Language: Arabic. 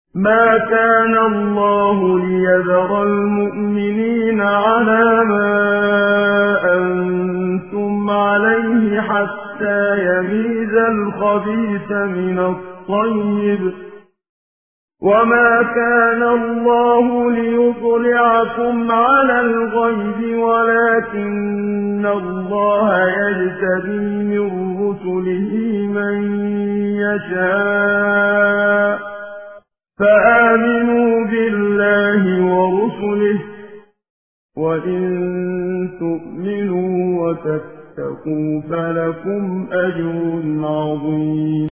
ما كان الله ليذر المؤمنين على ما أنتم عليه حتى يميز الخبيث من الطيب وما كان الله ليطلعكم على الغيب ولكن الله يجتبي من رسله من يشاء فآمنوا بالله ورسله وإن تؤمنوا وتتقوا فلكم أجر عظيم